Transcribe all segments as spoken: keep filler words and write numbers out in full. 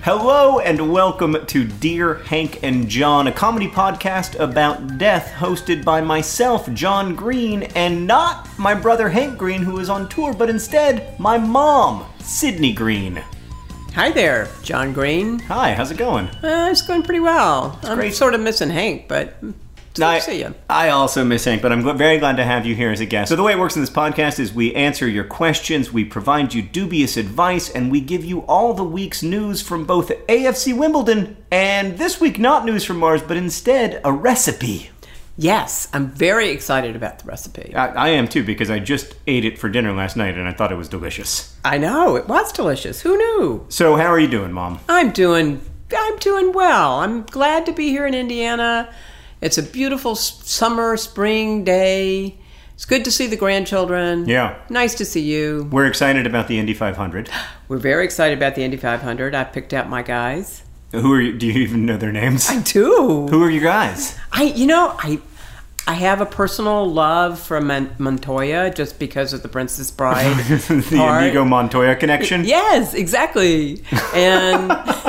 Hello and welcome to Dear Hank and John, a comedy podcast about death hosted by myself, John Green, and not my brother Hank Green, who is on tour, but instead my mom, Sydney Green. Hi there, John Green. Hi, how's it going? Uh, it's going pretty well. It's I'm great. sort of missing Hank, but it's good I, to see you. I also miss Hank, but I'm gl- very glad to have you here as a guest. So the way it works in this podcast is we answer your questions, we provide you dubious advice, and we give you all the week's news from both A F C Wimbledon and this week not news from Mars, but instead a recipe. Yes, I'm very excited about the recipe. I, I am too, because I just ate it for dinner last night and I thought it was delicious. I know, it was delicious. Who knew? So how are you doing, Mom? I'm doing, I'm doing well. I'm glad to be here in Indiana. It's a beautiful s- summer, spring day. It's good to see the grandchildren. Yeah. Nice to see you. We're excited about the Indy five hundred. We're very excited about the Indy five hundred. I picked out my guys. Who are you? Do you even know their names? I do. Who are you guys? I, you know, I, I have a personal love for Man- Montoya just because of the Princess Bride. The part. Inigo Montoya connection? Yes, exactly. And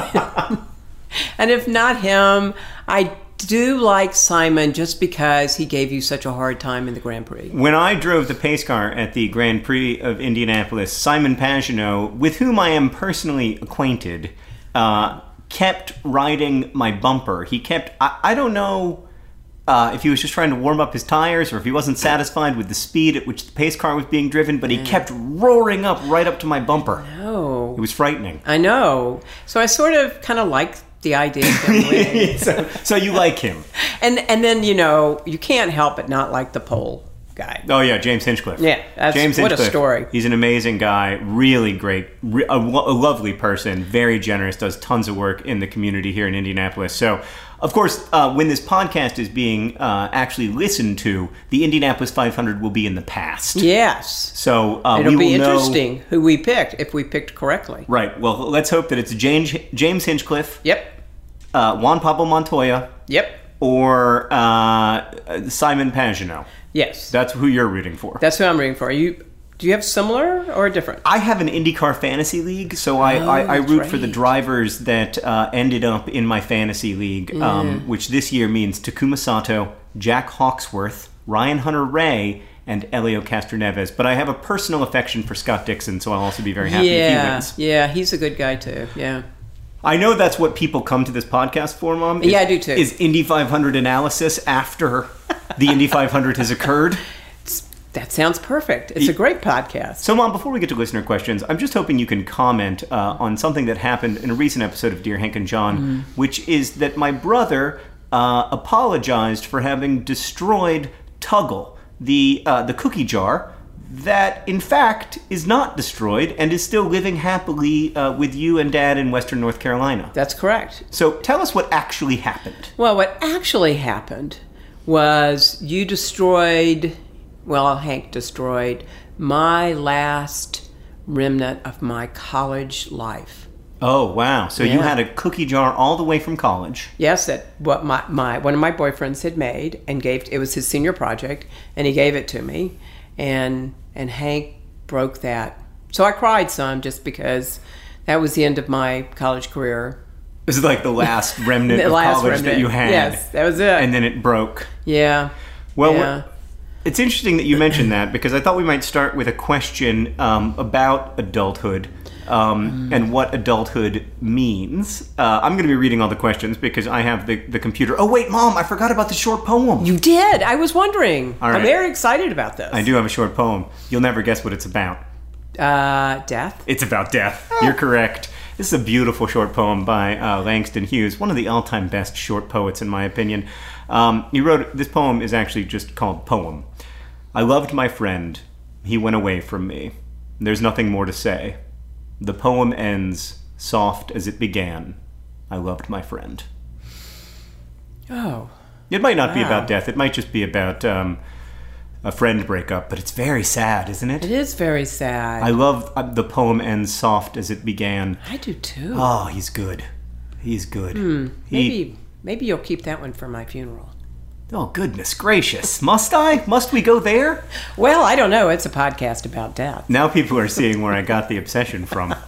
and if not him, I do like Simon just because he gave you such a hard time in the Grand Prix. When I drove the pace car at the Grand Prix of Indianapolis, Simon Pagenaud, with whom I am personally acquainted, uh, kept riding my bumper. He kept, I, I don't know uh, if he was just trying to warm up his tires or if he wasn't satisfied with the speed at which the pace car was being driven, but he Yeah. kept roaring up right up to my bumper. Oh, It was frightening. I know. So I sort of kind of like the idea of him winning. so, so you like him? And and then, you know, you can't help but not like the pole guy. Oh yeah, James Hinchcliffe. Yeah, that's- James what a Hinchcliffe. story. He's an amazing guy, really great, re- a, lo- a lovely person, very generous, does tons of work in the community here in Indianapolis. So, of course, uh, when this podcast is being uh, actually listened to, the Indianapolis five hundred will be in the past. Yes. So uh, It'll we be will know- interesting who we picked, if we picked correctly. Right. Well, let's hope that it's James James Hinchcliffe, Yep. uh, Juan Pablo Montoya, Yep. or uh, Simon Pagenaud. Yes. That's who you're rooting for. That's who I'm rooting for. Are you? Do you have similar or different? I have an IndyCar fantasy league, so I, Oh, I, I that's root for the right. drivers that uh, ended up in my fantasy league, um, which this year means Takuma Sato, Jack Hawksworth, Ryan Hunter-Ray, and Elio Castroneves. But I have a personal affection for Scott Dixon, so I'll also be very happy if he yeah. wins. Yeah, he's a good guy too. Yeah. I know that's what people come to this podcast for, Mom. Is, Yeah, I do too. Is Indy five hundred analysis after the Indy five hundred has occurred. That sounds perfect. It's a great podcast. So, Mom, before we get to listener questions, I'm just hoping you can comment uh, on something that happened in a recent episode of Dear Hank and John, Mm. which is that my brother uh, apologized for having destroyed Tuggle, the uh, the cookie jar that, in fact, is not destroyed and is still living happily uh, with you and Dad in Western North Carolina. That's correct. So, tell us what actually happened. Well, what actually happened was you destroyed, well, Hank destroyed my last remnant of my college life. Oh, wow. So you Yeah. had a cookie jar all the way from college. Yes, that what my, my one of my boyfriends had made and gave. It was his senior project, and he gave it to me, and and Hank broke that. So I cried some just because that was the end of my college career. This is like the last remnant The of last college remnant. that you had. Yes, that was it. And then it broke. Yeah. Well, yeah. it's interesting that you mentioned that because I thought we might start with a question um, about adulthood um, Mm. and what adulthood means. Uh, I'm going to be reading all the questions because I have the, the computer. Oh, wait, Mom, I forgot about the short poem. You did. I was wondering. All right. I'm very excited about this. I do have a short poem. You'll never guess what it's about. Uh, death. It's about death. You're correct. This is a beautiful short poem by uh, Langston Hughes, one of the all-time best short poets, in my opinion. Um, he wrote, this poem is actually just called Poem. I loved my friend. He went away from me. There's nothing more to say. The poem ends soft as it began. I loved my friend. Oh. It might not be Wow. about death. It might just be about um, a friend breakup, but it's very sad, isn't it? It is very sad. I love uh, the poem ends soft as it began. I do too. Oh, he's good. He's good. Hmm. He- maybe maybe you'll keep that one for my funeral. Oh, goodness gracious. Must I? Must we go there? Well, I don't know. It's a podcast about death. Now people are seeing where I got the obsession from.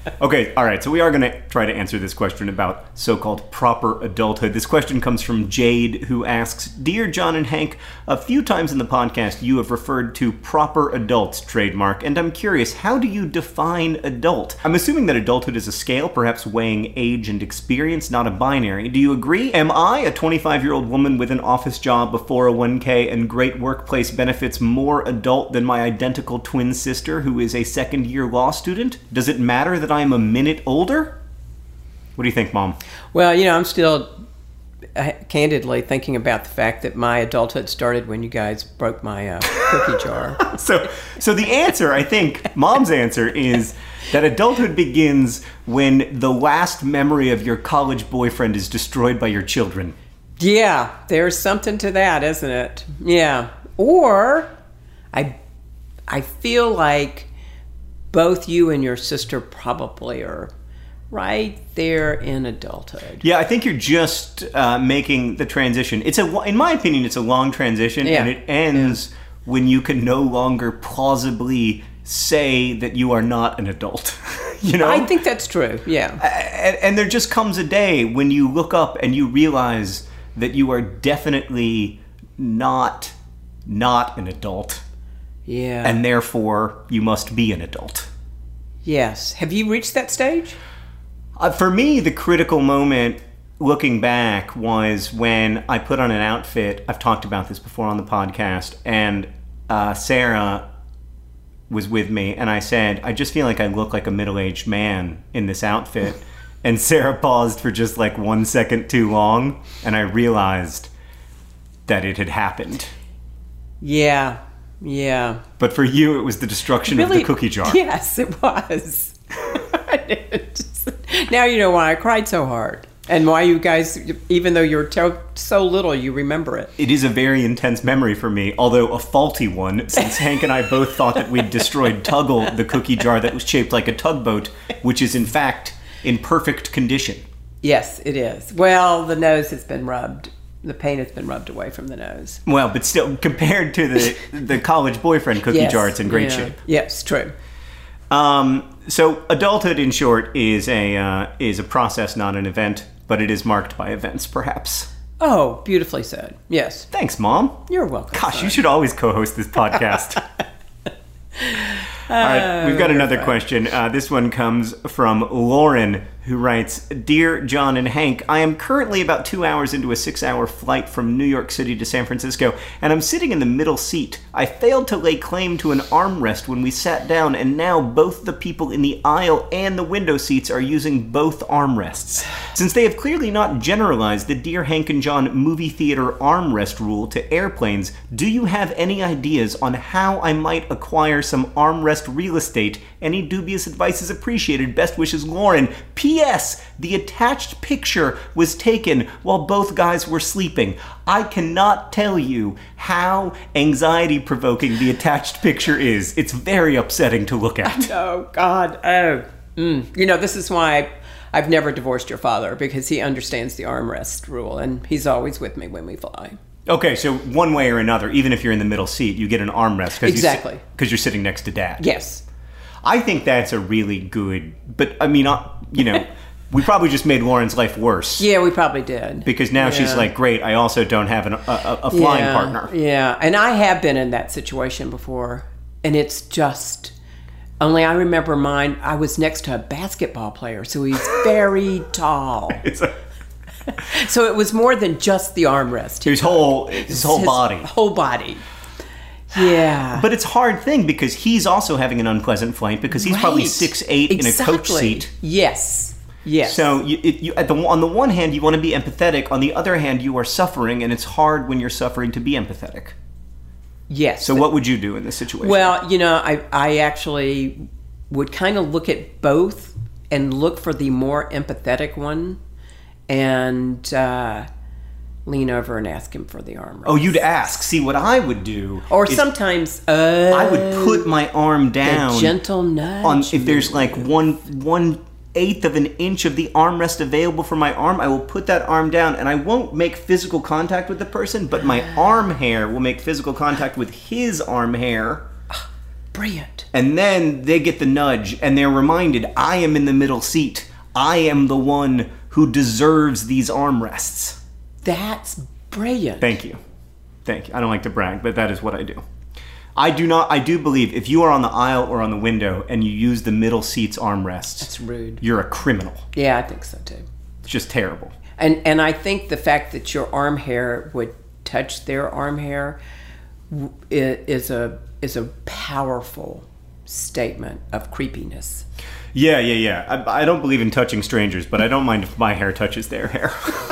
Okay, all right, so we are going to try to answer this question about so-called proper adulthood. This question comes from Jade, who asks, Dear John and Hank, a few times in the podcast you have referred to proper adults trademark, and I'm curious, how do you define adult? I'm assuming that adulthood is a scale, perhaps weighing age and experience, not a binary. Do you agree? Am I, a twenty-five-year-old woman with an office job, a four oh one k, and great workplace benefits, more adult than my identical twin sister, who is a second-year law student? Does it matter that I'm a minute older? What do you think, Mom? Well, you know, I'm still uh, candidly thinking about the fact that my adulthood started when you guys broke my uh, cookie jar. So, so the answer, I think, Mom's answer is that adulthood begins when the last memory of your college boyfriend is destroyed by your children. Yeah, there's something to that, isn't it? Yeah. Or I, I feel like both you and your sister probably are right there in adulthood. Yeah, I think you're just uh, making the transition. It's a, in my opinion, it's a long transition, yeah. and it ends yeah. when you can no longer plausibly say that you are not an adult. You know, I think that's true. Yeah, and, and there just comes a day when you look up and you realize that you are definitely not not an adult. Yeah. And therefore, you must be an adult. Yes. Have you reached that stage? Uh, for me, the critical moment, looking back, was when I put on an outfit. I've talked about this before on the podcast. And uh, Sarah was with me. And I said, I just feel like I look like a middle-aged man in this outfit. And Sarah paused for just like one second too long. And I realized that it had happened. Yeah. Yeah. But for you, it was the destruction really, of the cookie jar. Yes, it was. Now you know why I cried so hard. And why you guys, even though you're to- so little, you remember it. It is a very intense memory for me, although a faulty one, since Hank and I both thought that we'd destroyed Tuggle, the cookie jar that was shaped like a tugboat, which is in fact in perfect condition. Yes, it is. Well, the nose has been rubbed. The paint has been rubbed away from the nose. Well, but still, compared to the the college boyfriend cookie yes, jar, it's in great yeah. shape. Yes, true. Um, so adulthood, in short, is a uh, is a process, not an event, but it is marked by events, perhaps. Oh, beautifully said. Yes. Thanks, Mom. You're welcome. Gosh, son. you should always co-host this podcast. All right, we've got another fine. question. Uh, this one comes from Lauren, who writes, Dear John and Hank, I am currently about two hours into a six-hour flight from New York City to San Francisco, and I'm sitting in the middle seat. I failed to lay claim to an armrest when we sat down, and now both the people in the aisle and the window seats are using both armrests. Since they have clearly not generalized the Dear Hank and John movie theater armrest rule to airplanes, do you have any ideas on how I might acquire some armrest real estate? Any dubious advice is appreciated. Best wishes, Lauren. P S. The attached picture was taken while both guys were sleeping. I cannot tell you how anxiety-provoking the attached picture is. It's very upsetting to look at. Oh, God. Oh. Mm. You know, this is why I've never divorced your father, because he understands the armrest rule, and he's always with me when we fly. Okay, so one way or another, even if you're in the middle seat, you get an armrest. Cause exactly. Because you, you're sitting next to Dad. Yes. I think that's a really good, but I mean, uh, you know, we probably just made Lauren's life worse. Yeah, we probably did. Because now yeah. she's like, great, I also don't have an, a, a flying yeah, partner. Yeah, and I have been in that situation before, and it's just, only I remember mine, I was next to a basketball player, so he's very tall. It's a... So it was more than just the armrest. His whole, his whole his body. whole body. Yeah. But it's a hard thing because he's also having an unpleasant flight because he's right. probably six eight exactly. in a coach seat. Yes. Yes. So you, it, you, at the, on the one hand, you want to be empathetic. On the other hand, you are suffering, and it's hard when you're suffering to be empathetic. Yes. So what would you do in this situation? Well, you know, I, I actually would kind of look at both and look for the more empathetic one and uh, lean over and ask him for the arm. Oh, you'd ask. See, what I would do... Or is sometimes... Uh, I would put my arm down... A gentle nudge. On, if there's like one one eighth of an inch of the armrest available for my arm, I will put that arm down, and I won't make physical contact with the person, but my arm hair will make physical contact with his arm hair. Brilliant. And then they get the nudge and they're reminded, I am in the middle seat. I am the one who deserves these armrests. That's brilliant. Thank you. Thank you. I don't like to brag, but that is what I do. I do not, I do believe if you are on the aisle or on the window and you use the middle seat's armrests, That's rude. You're a criminal. Yeah, I think so too. It's just terrible. And and I think the fact that your arm hair would touch their arm hair w- i- is a is a powerful statement of creepiness. Yeah, yeah, yeah. I, I don't believe in touching strangers, but I don't mind if my hair touches their hair.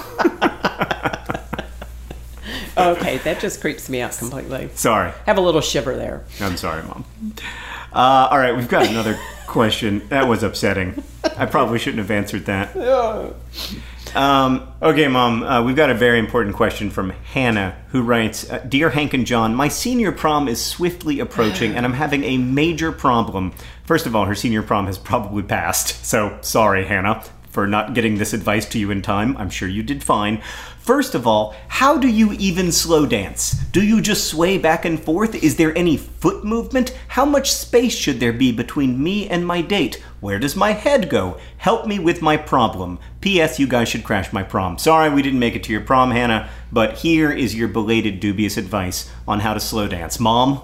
Okay, that just creeps me out completely. Sorry. Have a little shiver there. I'm sorry, Mom. Uh, all right, we've got another question. That was upsetting. I probably shouldn't have answered that. Um, okay, Mom, uh, we've got a very important question from Hannah, who writes, uh, Dear Hank and John, my senior prom is swiftly approaching, and I'm having a major problem. First of all, her senior prom has probably passed, so sorry, Hannah, for not getting this advice to you in time. I'm sure you did fine. First of all, how do you even slow dance? Do you just sway back and forth? Is there any foot movement? How much space should there be between me and my date? Where does my head go? Help me with my problem. P S. You guys should crash my prom. Sorry we didn't make it to your prom, Hannah, but here is your belated dubious advice on how to slow dance. Mom?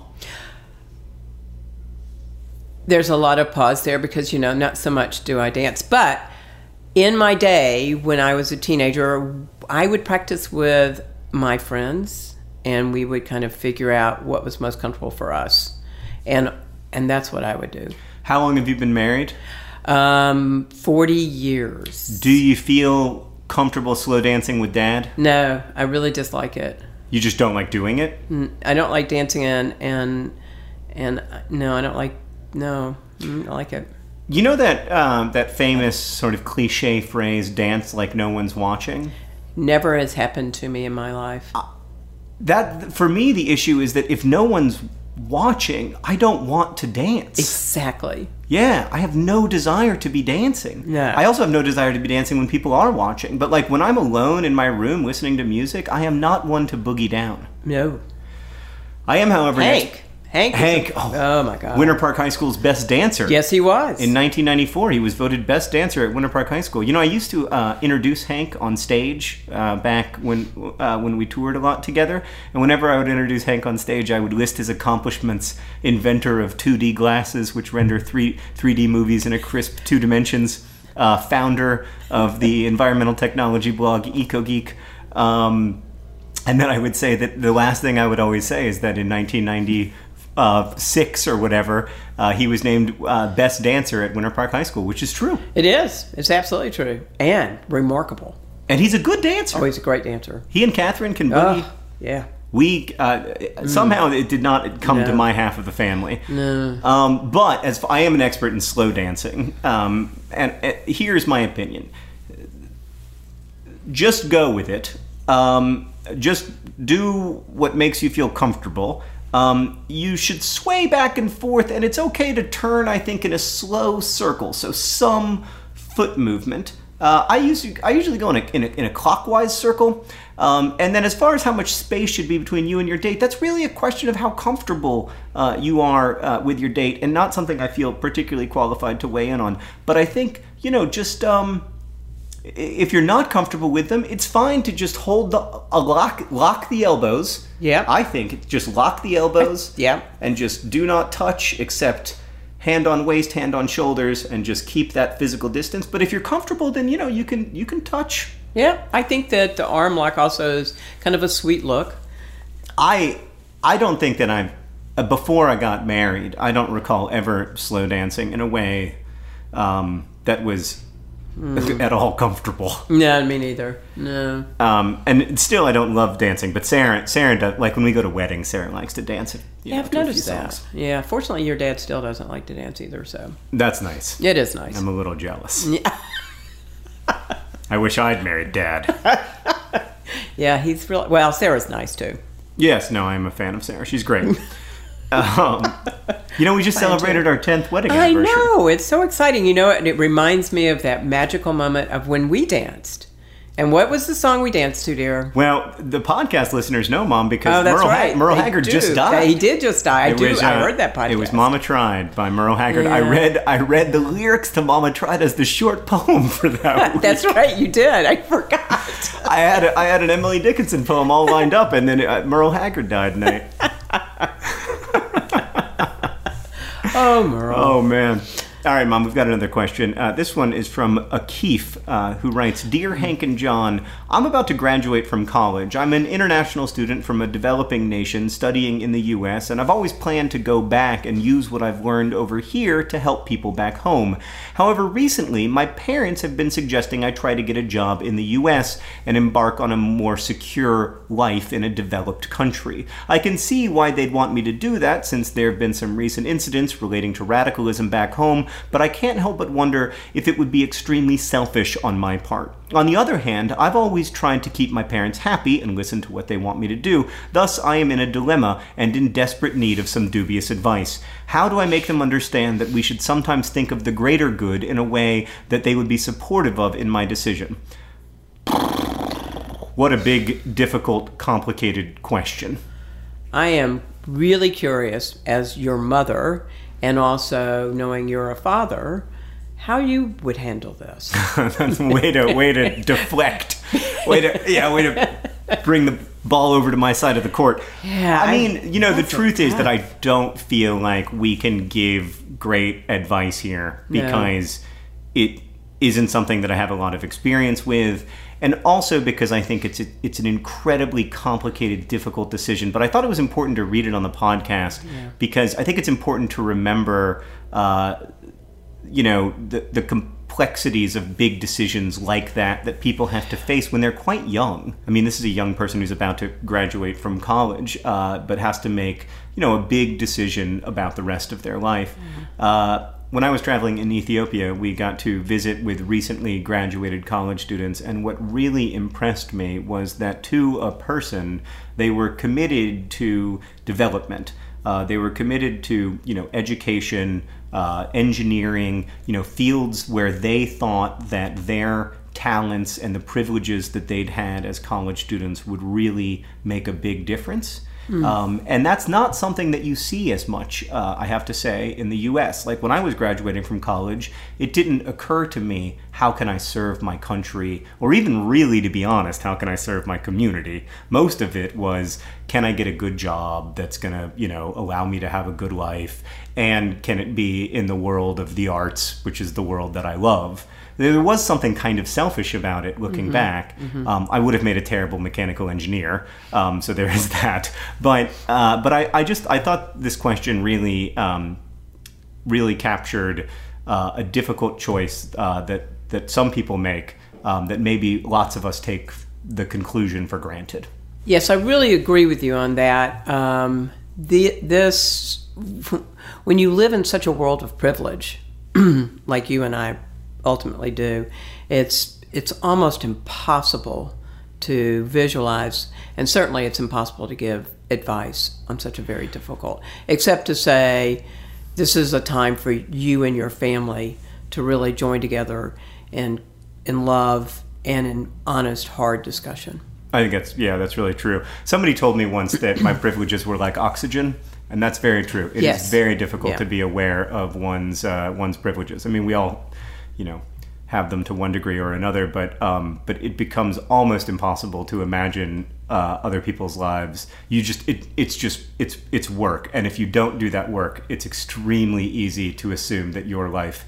There's a lot of pause there because, you know, not so much do I dance, but in my day, when I was a teenager, I would practice with my friends, and we would kind of figure out what was most comfortable for us, and and that's what I would do. How long have you been married? Um, forty years. Do you feel comfortable slow dancing with Dad? No, I really dislike it. You just don't like doing it? I don't like dancing, and and and no, I don't like no, I don't like it. You know that um, that famous sort of cliche phrase, dance like no one's watching? Never has happened to me in my life. That, for me, the issue is that if no one's watching, I don't want to dance. Exactly. Yeah, I have no desire to be dancing. Yeah. I also have no desire to be dancing when people are watching. But like when I'm alone in my room listening to music, I am not one to boogie down. No. I am, however... Hank. Hank. Hank. A, oh, oh, my God. Winter Park High School's best dancer. Yes, he was. In nineteen ninety-four, he was voted best dancer at Winter Park High School. You know, I used to uh, introduce Hank on stage uh, back when uh, when we toured a lot together. And whenever I would introduce Hank on stage, I would list his accomplishments: inventor of two D glasses, which render three 3D movies in a crisp two dimensions, uh, founder of the environmental technology blog EcoGeek. Um, and then I would say that the last thing I would always say is that in nineteen ninety. Uh, six or whatever, uh, he was named uh, best dancer at Winter Park High School, which is true. It is. It's absolutely true. And remarkable. And he's a good dancer. Oh, he's a great dancer. He and Catherine can boogie. Oh, yeah. We, uh, mm. somehow it did not come no. to my half of the family. No. Um, but as I am an expert in slow dancing, um, and, and here's my opinion. Just go with it. Um, just do what makes you feel comfortable. Um, you should sway back and forth, and it's okay to turn, I think, in a slow circle, so some foot movement. Uh, I usually I usually go in a, in a, in a clockwise circle, um, and then as far as how much space should be between you and your date, that's really a question of how comfortable uh, you are uh, with your date, and not something I feel particularly qualified to weigh in on. But I think, you know, just... Um, if you're not comfortable with them, it's fine to just hold the uh, lock lock the elbows. Yeah. I think just lock the elbows. Yeah. And just do not touch except hand on waist, hand on shoulders, and just keep that physical distance. But if you're comfortable, then you know you can you can touch. Yeah, I think that the arm lock also is kind of a sweet look. I I don't think that I'm uh, before I got married, I don't recall ever slow dancing in a way um, that was Mm. at all comfortable. No, me neither. No. Um, and still, I don't love dancing. But Sarah, Sarah, does, like when we go to weddings, Sarah likes to dance. You yeah, know, I've to noticed that. Songs. Yeah, fortunately, your dad still doesn't like to dance either. So that's nice. It is nice. I'm a little jealous. Yeah. I wish I'd married Dad. Yeah, he's real. Well, Sarah's nice too. Yes, no, I'm a fan of Sarah. She's great. Um, you know, we just celebrated our tenth wedding anniversary. I know. It's so exciting. You know, and it reminds me of that magical moment of when we danced. And what was the song we danced to, dear? Well, the podcast listeners know, Mom, because Oh, that's Merle, right. Ha- Merle They Haggard do. just died. Yeah, he did just die. I It do. was, I uh, heard that podcast. It was Mama Tried by Merle Haggard. I Yeah. read I read the lyrics to Mama Tried as the short poem for that week. That's right. You did. I forgot. I had a, I had an Emily Dickinson poem all lined up, and then uh, Merle Haggard died tonight. Oh, Merle. Oh, man. All right, Mom, we've got another question. Uh, this one is from Akif, uh, who writes, Dear Hank and John, I'm about to graduate from college. I'm an international student from a developing nation studying in the U S, and I've always planned to go back and use what I've learned over here to help people back home. However, recently, my parents have been suggesting I try to get a job in the U S and embark on a more secure life in a developed country. I can see why they'd want me to do that, since there have been some recent incidents relating to radicalism back home, but I can't help but wonder if it would be extremely selfish on my part. On the other hand, I've always tried to keep my parents happy and listen to what they want me to do. Thus, I am in a dilemma and in desperate need of some dubious advice. How do I make them understand that we should sometimes think of the greater good in a way that they would be supportive of in my decision? What a big, difficult, complicated question. I am really curious, as your mother, and also knowing you're a father, how you would handle this. That's a way to way to deflect. Way to yeah, way to bring the ball over to my side of the court. Yeah, I mean, you know, the that's truth a- is that I don't feel like we can give great advice here No. because it isn't something that I have a lot of experience with. And also because I think it's a, it's an incredibly complicated, difficult decision. But I thought it was important to read it on the podcast Yeah. because I think it's important to remember, uh, you know, the, the complexities of big decisions like that that people have to face when they're quite young. I mean, this is a young person who's about to graduate from college, uh, but has to make, you know, a big decision about the rest of their life. Mm-hmm. Uh, When I was traveling in Ethiopia, we got to visit with recently graduated college students, and what really impressed me was that to a person, they were committed to development. Uh, they were committed to, you know, education, uh, engineering, you know, fields where they thought that their talents and the privileges that they'd had as college students would really make a big difference. Mm. Um, and that's not something that you see as much, uh, I have to say, in the U S. Like when I was graduating from college, it didn't occur to me, how can I serve my country? Or even really, to be honest, how can I serve my community? Most of it was, can I get a good job that's going to, you know, allow me to have a good life? And can it be in the world of the arts, which is the world that I love? There was something kind of selfish about it looking mm-hmm. back. Mm-hmm. Um, I would have made a terrible mechanical engineer, um, so there is that. But uh, but I, I just I thought this question really um, really captured uh, a difficult choice uh, that that some people make um, that maybe lots of us take the conclusion for granted. Yes, I really agree with you on that. Um, the this when you live in such a world of privilege, like you and I ultimately do, it's it's almost impossible to visualize, and certainly it's impossible to give advice on such a very difficult, except to say this is a time for you and your family to really join together in in love and in honest, hard discussion. I think that's yeah, that's really true. Somebody told me once that my privileges were like oxygen. And that's very true. It yes. is very difficult yeah. to be aware of one's uh, one's privileges. I mean, we all, you know, have them to one degree or another, but um, but it becomes almost impossible to imagine uh, other people's lives. You just it it's just it's it's work, and if you don't do that work, it's extremely easy to assume that your life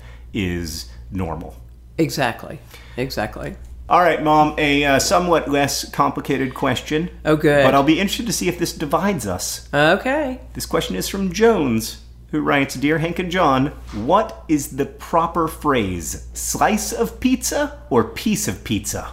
is normal. Exactly. Exactly. All right, Mom, a uh, somewhat less complicated question. Oh, good. But I'll be interested to see if this divides us. Okay. This question is from Jones, who writes, Dear Hank and John, what is the proper phrase? Slice of pizza or piece of pizza?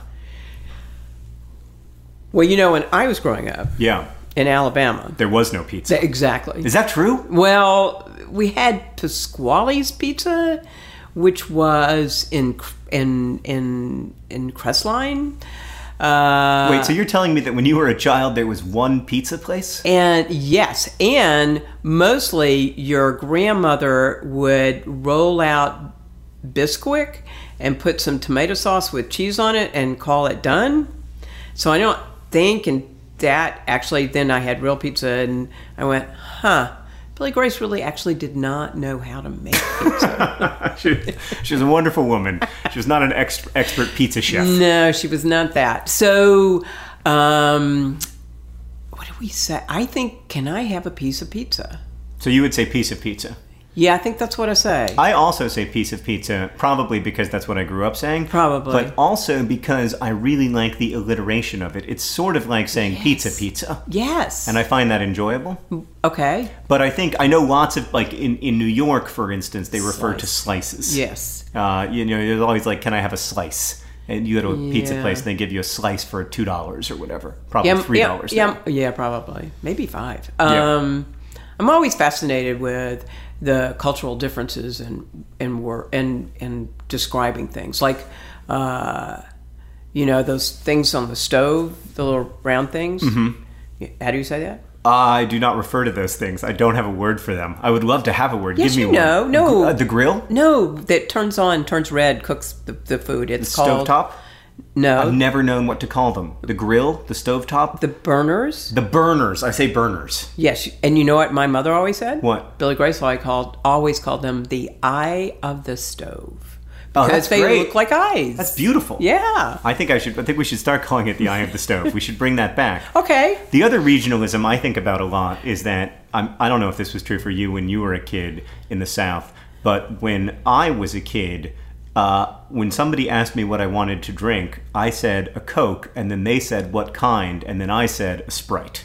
Well, you know, when I was growing up Yeah. in Alabama, There was no pizza. th- exactly. Is that true? Well, we had Pasquale's Pizza, which was in in in in Crestline. Uh, Wait, so you're telling me that when you were a child, there was one pizza place? And yes, and mostly your grandmother would roll out Bisquick and put some tomato sauce with cheese on it and call it done. So I don't think, and that actually, then I had real pizza and I went, huh, Billy Grace really actually did not know how to make pizza. she, she was a wonderful woman. She was not an ex- expert pizza chef. No, she was not that. So, um, what do we say? I think, can I have a piece of pizza? So you would say piece of pizza? Yeah, I think that's what I say. I also say piece of pizza, probably because that's what I grew up saying. Probably. But also because I really like the alliteration of it. It's sort of like saying yes. pizza pizza. Yes. And I find that enjoyable. Okay. But I think, I know lots of, like in, in New York, for instance, they refer Slice. to slices. Yes. Uh, you know, there's always like, can I have a slice? And you go to a yeah. pizza place and they give you a slice for two dollars or whatever. Probably yeah, three dollars. Yeah, yeah, yeah, probably. Maybe five. Um, yeah. I'm always fascinated with the cultural differences in in wor- in, in describing things, like uh, you know, those things on the stove, the little round things. Mm-hmm. How do you say that? I do not refer to those things. I don't have a word for them. I would love to have a word. Yes, Give me you one. know. No, uh, the grill. No, that turns on, turns red, cooks the, the food. It's the called stovetop. No, I've never known what to call them. The grill, the stovetop, the burners. The burners. I say burners. Yes, and you know what my mother always said? What? Billy Grace always called always called them the eye of the stove because oh, that's they great. look like eyes. That's beautiful. Yeah. I think I should. I think we should start calling it the eye of the stove. We should bring that back. Okay. The other regionalism I think about a lot is that I'm, I don't know if this was true for you when you were a kid in the South, but when I was a kid. Uh, when somebody asked me what I wanted to drink, I said a Coke, and then they said what kind, and then I said a Sprite.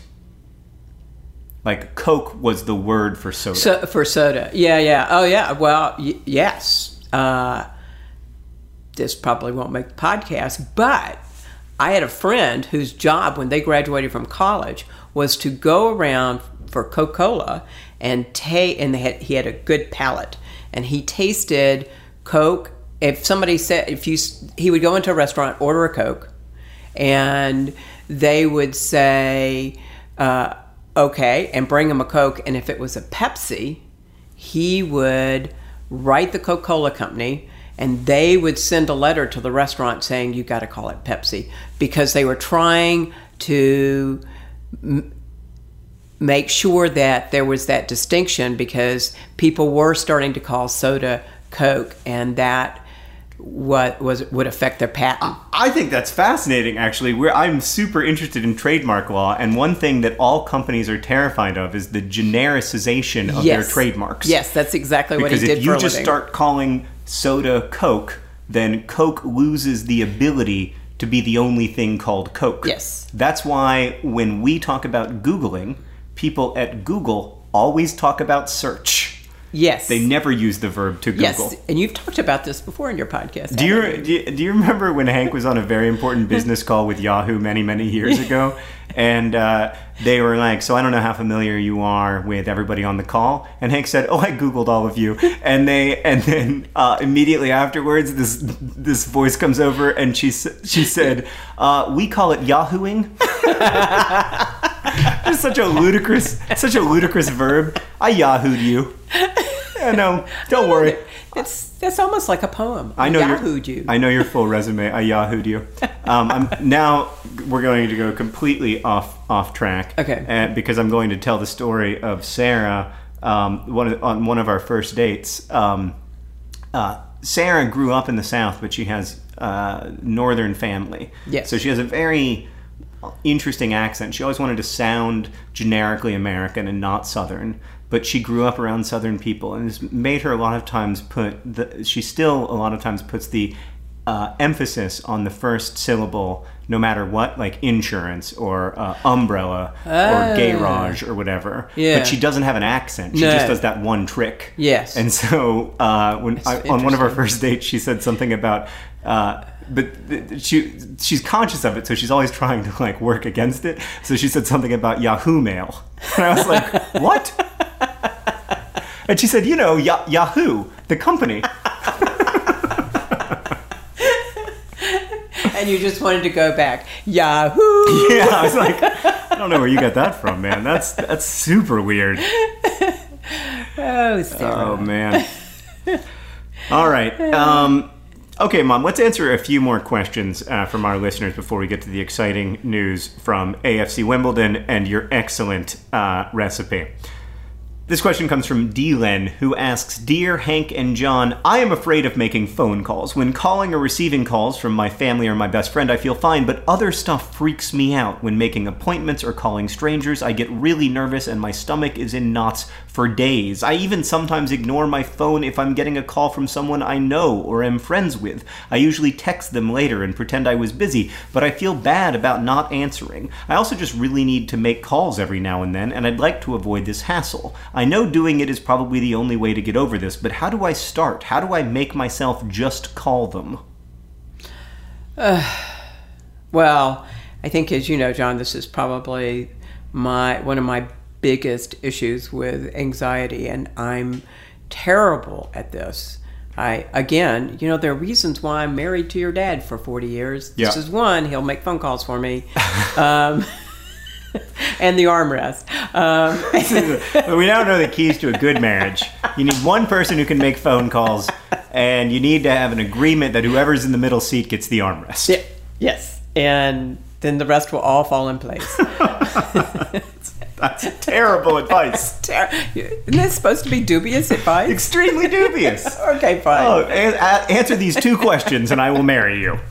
Like, Coke was the word for soda. So, for soda. Yeah, yeah. Oh, yeah. Well, y- yes. Uh, this probably won't make the podcast, but I had a friend whose job when they graduated from college was to go around for Coca-Cola and take, and they had, he had a good palate, and he tasted Coke. If somebody said, if you, he would go into a restaurant, order a Coke, and they would say, uh, okay, and bring him a Coke. And if it was a Pepsi, he would write the Coca-Cola company, and they would send a letter to the restaurant saying, you got to call it Pepsi, because they were trying to m- make sure that there was that distinction, because people were starting to call soda Coke, and that what was would affect their patent. I think that's fascinating, actually. We're, I'm super interested in trademark law, and one thing that all companies are terrified of is the genericization of yes. their trademarks. Yes, that's exactly what he did for a living. Because if you just start calling soda Coke, then Coke loses the ability to be the only thing called Coke. Yes. That's why when we talk about Googling, people at Google always talk about search. Yes. They never use the verb to Google. Yes, and you've talked about this before in your podcast. Do you, do you do you remember when Hank was on a very important business call with Yahoo many, many years ago? And uh, they were like, so I don't know how familiar you are with everybody on the call. And Hank said, oh, I Googled all of you. And they and then uh, immediately afterwards, this this voice comes over and she, she said, uh, we call it Yahooing. Just such a ludicrous, such a ludicrous verb. I Yahooed you. Yeah, no, don't worry. It's that's almost like a poem. I know Yahooed you. I know your full resume. I Yahooed you. Um, I'm, now we're going to go completely off off track. Okay. Uh, because I'm going to tell the story of Sarah. Um, one of, on one of our first dates. Um, uh, Sarah grew up in the South, but she has uh, northern family. Yes. So she has a very interesting accent. She always wanted to sound generically American and not Southern, but she grew up around Southern people, and it's made her a lot of times put the, she still a lot of times puts the uh, emphasis on the first syllable no matter what, like insurance or uh, umbrella oh. or garage or whatever. Yeah. But she doesn't have an accent. She no. just does that one trick. Yes. And so uh, when I, on one of our first dates, she said something about uh, but she she's conscious of it, so she's always trying to like work against it. So she said something about Yahoo Mail, and I was like, "What?" And she said, "You know, ya- Yahoo, the company." And you just wanted to go back, Yahoo. Yeah, I was like, I don't know where you got that from, man. That's that's super weird. Oh, Sarah. Oh man. All right. Um, okay, Mom, let's answer a few more questions uh, from our listeners before we get to the exciting news from A F C Wimbledon and your excellent uh, recipe. This question comes from D-Len, who asks, Dear Hank and John, I am afraid of making phone calls. When calling or receiving calls from my family or my best friend, I feel fine, but other stuff freaks me out. When making appointments or calling strangers, I get really nervous and my stomach is in knots for days. I even sometimes ignore my phone if I'm getting a call from someone I know or am friends with. I usually text them later and pretend I was busy, but I feel bad about not answering. I also just really need to make calls every now and then, and I'd like to avoid this hassle. I know doing it is probably the only way to get over this, but how do I start? How do I make myself just call them? Uh, well, I think, as you know, John, this is probably my one of my biggest issues with anxiety, and I'm terrible at this. I again, you know, there are reasons why I'm married to your dad for forty years. Yeah. This is one. He'll make phone calls for me. um, and the armrest. Um, we now know the keys to a good marriage. You need one person who can make phone calls, and you need to have an agreement that whoever's in the middle seat gets the armrest. Yeah, yes, and then the rest will all fall in place. That's terrible advice. Ter- Isn't that supposed to be dubious advice? Extremely dubious. Okay, fine. Oh, a- a- answer these two questions, and I will marry you.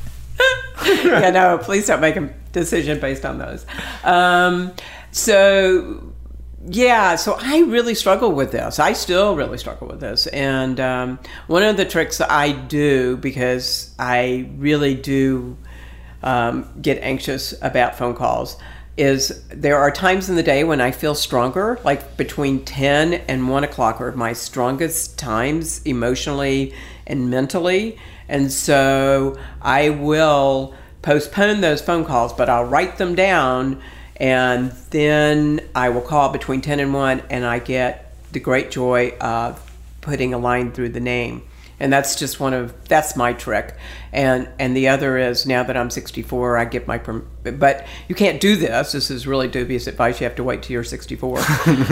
Yeah, no, please don't make a decision based on those. Um, so, yeah, so I really struggle with this. I still really struggle with this. And um, one of the tricks that I do, because I really do um, get anxious about phone calls, is there are times in the day when I feel stronger, like between ten and one o'clock are my strongest times emotionally and mentally. And so I will postpone those phone calls, but I'll write them down, and then I will call between ten and one, and I get the great joy of putting a line through the name. And that's just one of, that's my trick. And and the other is, now that I'm sixty-four, I give my, perm- but you can't do this. This is really dubious advice. You have to wait till you're sixty-four.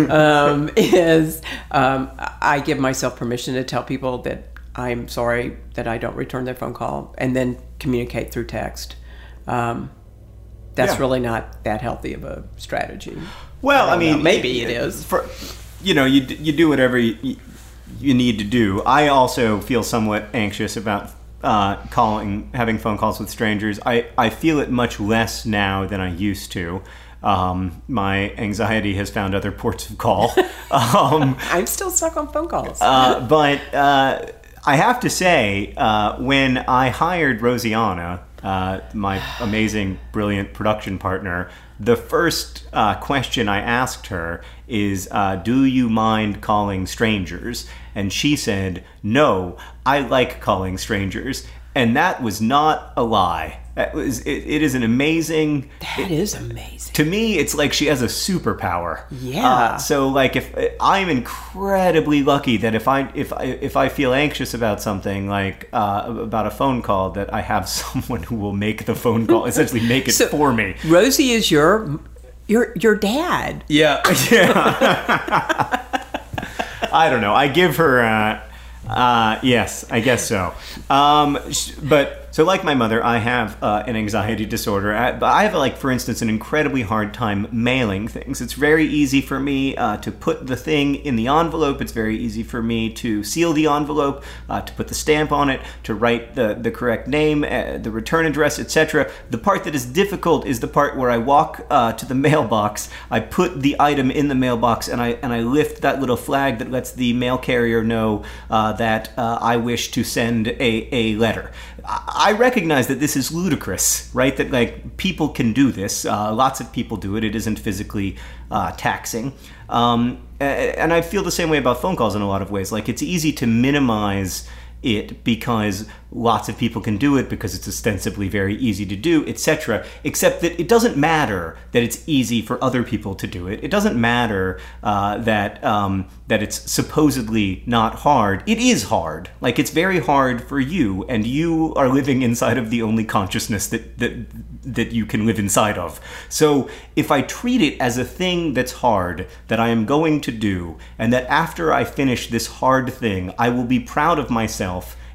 um, is um, I give myself permission to tell people that I'm sorry that I don't return their phone call, and then communicate through text. Um, that's Yeah. really not that healthy of a strategy. Well, I, I mean, know. Maybe it is. For, you know, you you do whatever you, you need to do. I also feel somewhat anxious about uh, calling, having phone calls with strangers. I, I feel it much less now than I used to. Um, my anxiety has found other ports of call. Um, I'm still stuck on phone calls. uh, but uh, I have to say, uh, when I hired Rosianna, uh, my amazing, brilliant production partner, the first uh, question I asked her is, uh, do you mind calling strangers? And she said, no, I like calling strangers. And that was not a lie. That was, it, it is an amazing... That is amazing. To me, it's like she has a superpower. Yeah. Uh, so, like, if I'm incredibly lucky that if I if I if I feel anxious about something, like uh, about a phone call, that I have someone who will make the phone call, essentially make it So, for me. Rosie is your your your dad. Yeah. Yeah. I don't know. I give her. Uh, uh, yes, I guess so. Um, sh- but. So like my mother, I have uh, an anxiety disorder. I, I have, like, for instance, an incredibly hard time mailing things. It's very easy for me uh, to put the thing in the envelope. It's very easy for me to seal the envelope, uh, to put the stamp on it, to write the, the correct name, uh, the return address, et cetera. The part that is difficult is the part where I walk uh, to the mailbox, I put the item in the mailbox, and I and I lift that little flag that lets the mail carrier know uh, that uh, I wish to send a, a letter. I recognize that this is ludicrous, right? That, like, people can do this. Uh, lots of people do it. It isn't physically uh, taxing. Um, and I feel the same way about phone calls in a lot of ways. Like, it's easy to minimize it because lots of people can do it, because it's ostensibly very easy to do, et cetera. Except that it doesn't matter that it's easy for other people to do it. It doesn't matter uh, that um, that it's supposedly not hard. It is hard. Like, it's very hard for you, and you are living inside of the only consciousness that that that you can live inside of. So if I treat it as a thing that's hard, that I am going to do, and that after I finish this hard thing, I will be proud of myself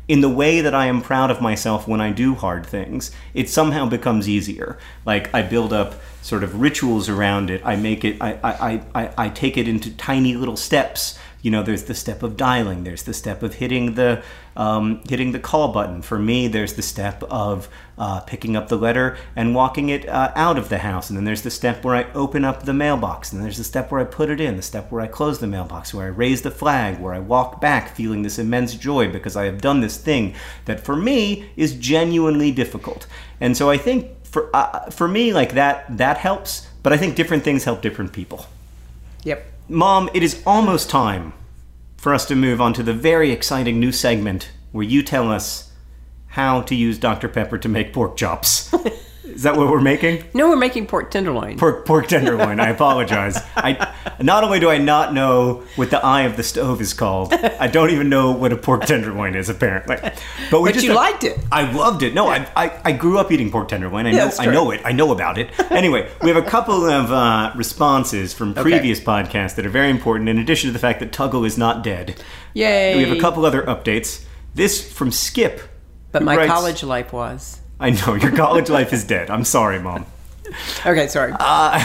in the way that I am proud of myself when I do hard things, it somehow becomes easier. Like, I build up sort of rituals around it. I make it, I, I, I, I take it into tiny little steps. You know, there's the step of dialing. There's the step of hitting the um, hitting the call button. For me, there's the step of uh, picking up the letter and walking it uh, out of the house. And then there's the step where I open up the mailbox. And there's the step where I put it in. The step where I close the mailbox, where I raise the flag, where I walk back feeling this immense joy because I have done this thing that for me is genuinely difficult. And so I think for uh, for me, like that, that helps. But I think different things help different people. Yep. Mom, it is almost time for us to move on to the very exciting new segment where you tell us how to use Doctor Pepper to make pork chops. Is that what we're making? No, we're making pork tenderloin. Pork, pork tenderloin. I apologize. I not only do I not know what the eye of the stove is called, I don't even know what a pork tenderloin is, apparently. But we but just you liked it. I loved it. No, Yeah. I, I I grew up eating pork tenderloin. I know Yeah, that's I true. know it. I know about it. Anyway, we have a couple of uh, responses from Okay. previous podcasts that are very important. In addition to the fact that Tuggle is not dead, Yay. we have a couple other updates. This from Skip. But who my writes- college life was. I know your college life is dead. I'm sorry, Mom. Okay, sorry.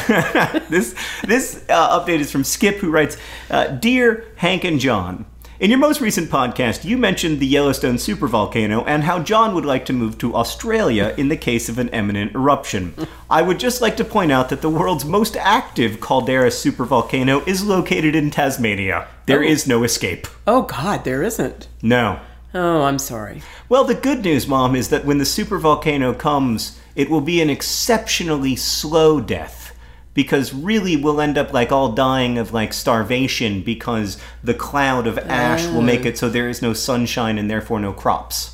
Uh, this this uh, update is from Skip, who writes, uh, Dear Hank and John, in your most recent podcast, you mentioned the Yellowstone supervolcano and how John would like to move to Australia in the case of an imminent eruption. I would just like to point out that the world's most active caldera supervolcano is located in Tasmania. There Oh. is no escape. Oh, God, there isn't. No. Oh, I'm sorry. Well, the good news, Mom, is that when the supervolcano comes, it will be an exceptionally slow death. Because really we'll end up like all dying of like starvation because the cloud of ash will make it so there is no sunshine and therefore no crops.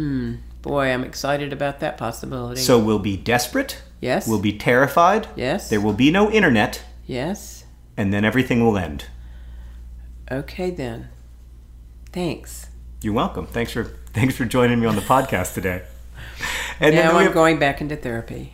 Boy, I'm excited about that possibility. So we'll be desperate. Yes. We'll be terrified. Yes. There will be no internet. Yes. And then everything will end. Okay, then. Thanks. You're welcome. Thanks for thanks for joining me on the podcast today. And Now we I'm have, going back into therapy.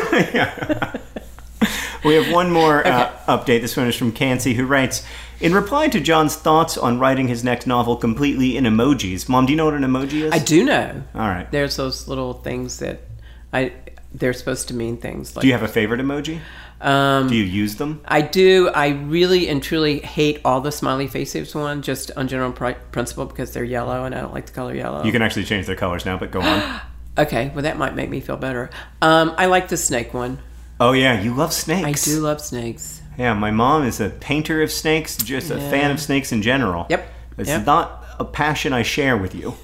we have one more uh, update. This one is from Cansey, who writes, in reply to John's thoughts on writing his next novel completely in emojis. Mom, do you know what an emoji is? I do know. All right. There's those little things that I they're supposed to mean things like Do you have a favorite emoji? um Do you use them? I do. I really and truly hate all the smiley faces one, just on general pri- principle, because they're yellow and I don't like the color yellow. You can actually change their colors now, but go on. Okay, well that might make me feel better. Um, I like the snake one. Oh, yeah, you love I snakes. do love snakes. Yeah, my mom is a painter of snakes, just a Yeah. fan of snakes in general. Yep. It's Yep. not a passion I share with you.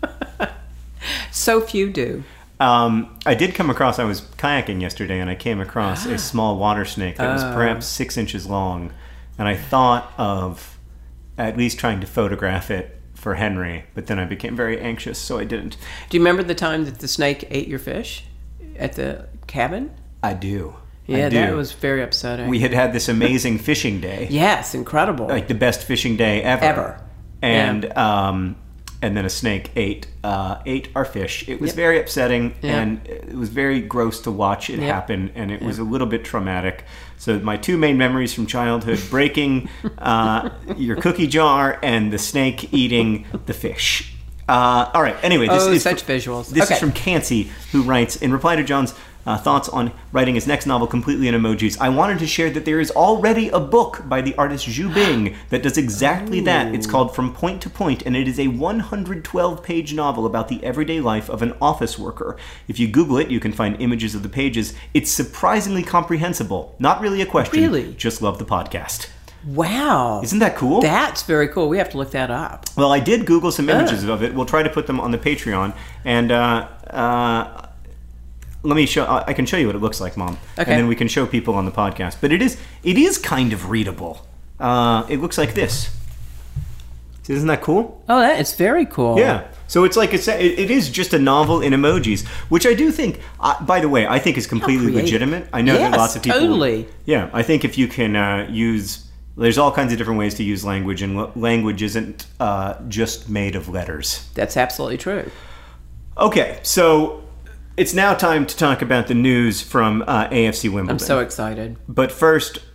So few do. Um, I did come across, I was kayaking yesterday, and I came across a small water snake that was Oh. perhaps six inches long. And I thought of at least trying to photograph it for Henry, but then I became very anxious, so I didn't. Do you remember the time that the snake ate your fish at the cabin? I do. Yeah, I do. that was very upsetting. We had had this amazing fishing day. Yes, incredible. Like the best fishing day ever. Ever. And um, and then a snake ate uh, ate our fish. It was Yep. very upsetting, Yep. and it was very gross to watch it Yep. happen, and it was a little bit traumatic. So my two main memories from childhood: breaking uh, your cookie jar and the snake eating the fish. Uh, all right. Anyway, this Oh, is such fr- visuals. This Okay. is from Cansey, who writes in reply to John's uh, thoughts on writing his next novel completely in emojis. I wanted to share that there is already a book by the artist Zhu Bing that does exactly that. It's called From Point to Point, and it is a one hundred twelve page novel about the everyday life of an office worker. If you Google it, you can find images of the pages. It's surprisingly comprehensible. Not really a question. Really? Just love the podcast. Wow. Isn't that cool? That's very cool. We have to look that up. Well, I did Google some images of it. We'll try to put them on the Patreon. And uh, uh, let me show. I can show you what it looks like, Mom. Okay. And then we can show people on the podcast. But it is it is kind of readable. Uh, it looks like this. See, isn't that cool? Oh, that is very cool. Yeah. So it's like it's it, it is just a novel in emojis, which I do think. Uh, by the way, I think is completely creative. legitimate. I know Yes, that lots of people. totally. Yeah, I think if you can uh, use. There's all kinds of different ways to use language, and lo- language isn't uh, just made of letters. That's absolutely true. Okay, so it's now time to talk about the news from uh, A F C Wimbledon. I'm so excited. But first,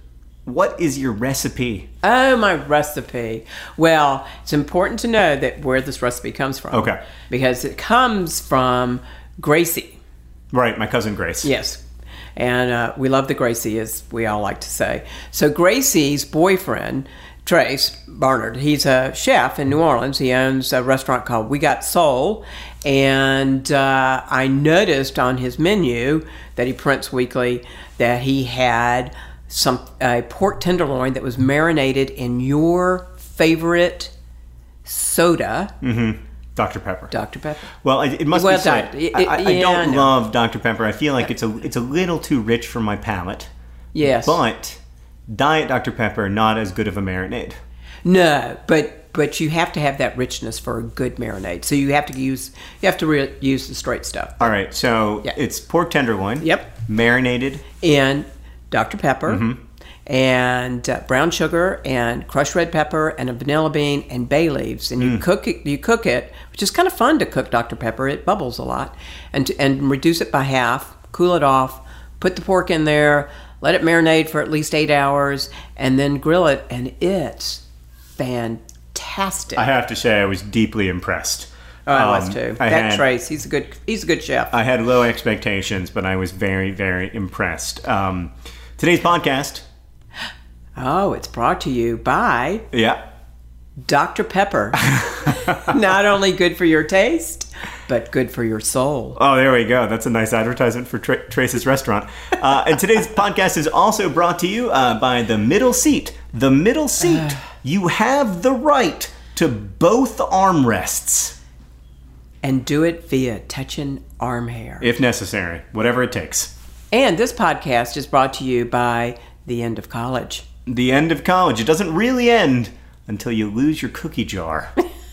what is your recipe? Oh, my recipe. Well, it's important to know that where this recipe comes from. Okay. Because it comes from Gracie. Right, my cousin Grace. Yes. And uh, we love the Gracie, as we all like to say. So Gracie's boyfriend, Trace Barnard, he's a chef in New Orleans. He owns a restaurant called We Got Soul. And uh, I noticed on his menu that he prints weekly that he had some a pork tenderloin that was marinated in your favorite soda. Mm-hmm. Doctor Pepper. Doctor Pepper. Well, it, it must well, be said, it, it, I, I, I yeah, don't I love Doctor Pepper. I feel like it's a it's a little too rich for my palate. Yes. But Diet Doctor Pepper, not as good of a marinade. No, but but you have to have that richness for a good marinade. So you have to use you have to re- use the straight stuff. All right, so Yeah. it's pork tenderloin. Yep. Marinated. And Doctor Pepper. Mm-hmm. And uh, brown sugar and crushed red pepper and a vanilla bean and bay leaves, and you Mm. cook it. You cook it, which is kind of fun to cook Doctor Pepper. It bubbles a lot, and and reduce it by half. Cool it off. Put the pork in there. Let it marinate for at least eight hours, and then grill it. And it's fantastic. I have to say, I was deeply impressed. oh, I was Um, too. I That had- Trace, he's a good. He's a good chef. I had low expectations, but I was very, very impressed. Um, today's podcast, oh, it's brought to you by yeah, Doctor Pepper. Not only good for your taste, but good for your soul. oh, there we go. That's a nice advertisement for Tra- Trace's restaurant. Uh, and today's podcast is also brought to you uh, by The Middle Seat. The Middle Seat. You have the right to both armrests, And do it via touching arm hair. if necessary, whatever it takes. And this podcast is brought to you by The End of College. The end of college. It doesn't really end until you lose your cookie jar.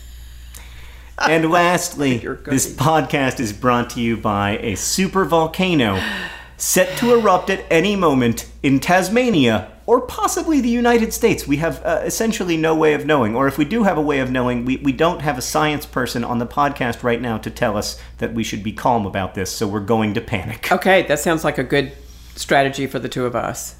And lastly, Your cookie. this podcast is brought to you by a super volcano set to erupt at any moment in Tasmania or possibly the United States. We have uh, essentially no way of knowing. Or if we do have a way of knowing, we, we don't have a science person on the podcast right now to tell us that we should be calm about this, so we're going to panic. Okay, that sounds like a good strategy for the two of us.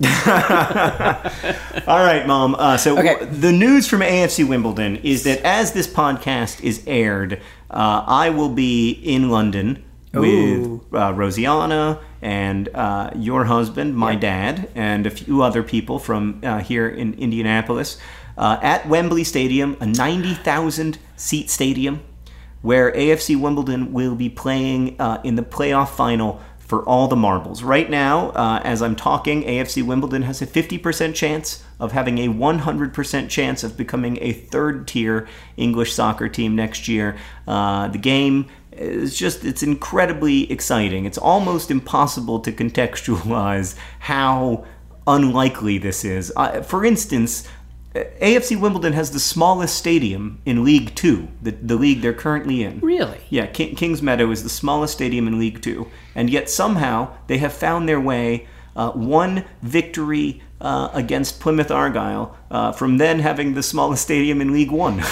All right, Mom. Uh, so Okay. the news from A F C Wimbledon is that as this podcast is aired, uh, I will be in London with Ooh. uh, Rosianna and uh, your husband, my dad, and a few other people from uh, here in Indianapolis uh, at Wembley Stadium, a ninety thousand seat stadium, where A F C Wimbledon will be playing uh, in the playoff final for all the marbles. Right now, uh, as I'm talking, A F C Wimbledon has a fifty percent chance of having a one hundred percent chance of becoming a third-tier English soccer team next year. Uh, the game is just, it's incredibly exciting. It's almost impossible to contextualize how unlikely this is. Uh, for instance, A F C Wimbledon has the smallest stadium in League Two, the, the league they're currently in. Really? Yeah, King, Kings Meadow is the smallest stadium in League Two, and yet somehow they have found their way uh, one victory uh, against Plymouth Argyle uh, from then having the smallest stadium in League One.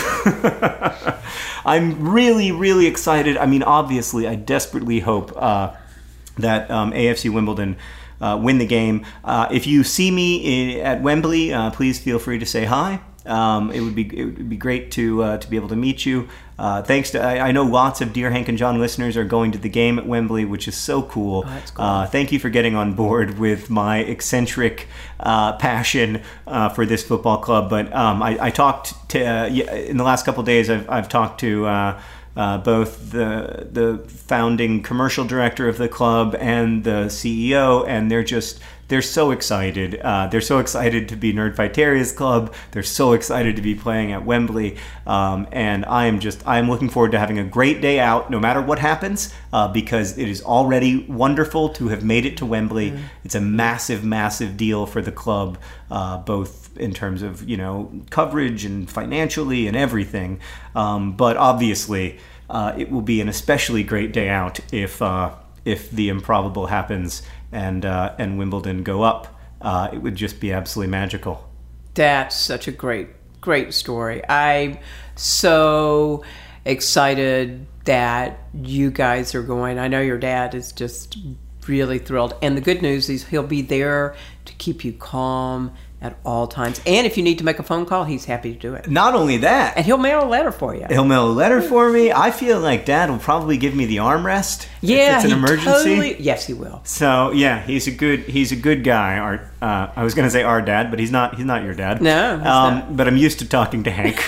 I'm really, really excited. I mean, obviously, I desperately hope uh, that um, A F C Wimbledon uh, win the game. Uh, if you see me I- at Wembley, uh, please feel free to say hi. Um, it would be it would be great to uh, to be able to meet you. Uh, thanks to I, I know lots of Dear Hank and John listeners are going to the game at Wembley, which is so cool. Oh, that's cool. Uh, thank you for getting on board with my eccentric uh, passion uh, for this football club. But um, I, I talked to uh, yeah, in the last couple of days. I've I've talked to. Uh, Uh, both the the founding commercial director of the club and the C E O, and they're just they're so excited. Uh, they're so excited to be Nerdfighteria's club. They're so excited to be playing at Wembley, um, and I am just I am looking forward to having a great day out, no matter what happens, uh, because it is already wonderful to have made it to Wembley. Mm. It's a massive, massive deal for the club, uh, both in terms of you know coverage and financially and everything, um, but obviously. Uh, it will be an especially great day out if uh, if the improbable happens and uh, and Wimbledon go up. Uh, it would just be absolutely magical. That's such a great, great story. I'm so excited that you guys are going. I know your dad is just really thrilled. And the good news is he'll be there to keep you calm, at all times. And if you need to make a phone call, he's happy to do it. Not only that, And he'll mail a letter for you. he'll mail a letter for me. I feel like Dad will probably give me the armrest Yeah, if it's an he emergency. totally. Yes, he will. So yeah, he's a good he's a good guy. Our uh, I was gonna say our dad, but he's not he's not your dad. No, he's um, not. But I'm used to talking to Hank.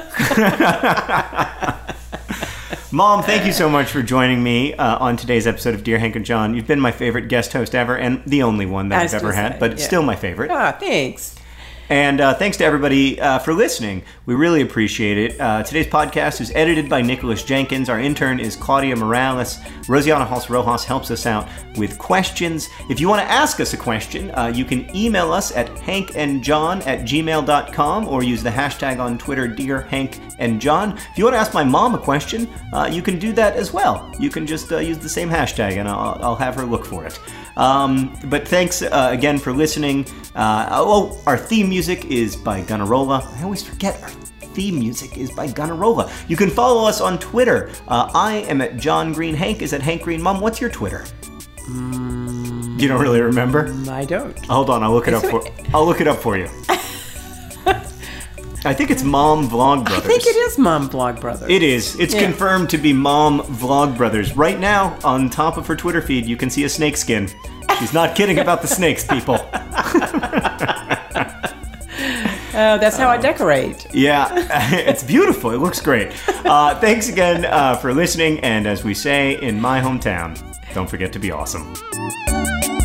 Mom, thank you so much for joining me uh, on today's episode of Dear Hank and John. You've been my favorite guest host ever, and the only one that I I've was ever gonna had, say, but yeah. still my favorite. Ah, thanks. And uh, thanks to everybody uh, for listening. We really appreciate it. Uh, today's podcast is edited by Nicholas Jenkins. Our intern is Claudia Morales. Rosiana Halse-Rojas helps us out with questions. If you want to ask us a question, uh, you can email us at hankandjohn at gmail dot com or use the hashtag on Twitter, Dear Hank and John. If you want to ask my mom a question, uh, you can do that as well. You can just uh, use the same hashtag and I'll, I'll have her look for it. Um, but thanks uh, again for listening. Uh, oh, our theme music is by Gunnarolla. I always forget our theme music is by Gunnarolla. You can follow us on Twitter. Uh, I am at John Green. Hank is at Hank Green. Mom, what's your Twitter? Mm, You don't really remember? I don't. Hold on, I'll look it up for. I'll look it up for you. I think it's Mom Vlog Brothers. I think it is Mom Vlog Brothers. It is. It's Yeah. confirmed to be Mom Vlog Brothers. Right now, on top of her Twitter feed, you can see a snake skin. She's not kidding about the snakes, people. Oh, that's how I decorate. Yeah, it's beautiful. It looks great. Uh, thanks again uh, for listening. And as we say in my hometown, don't forget to be awesome.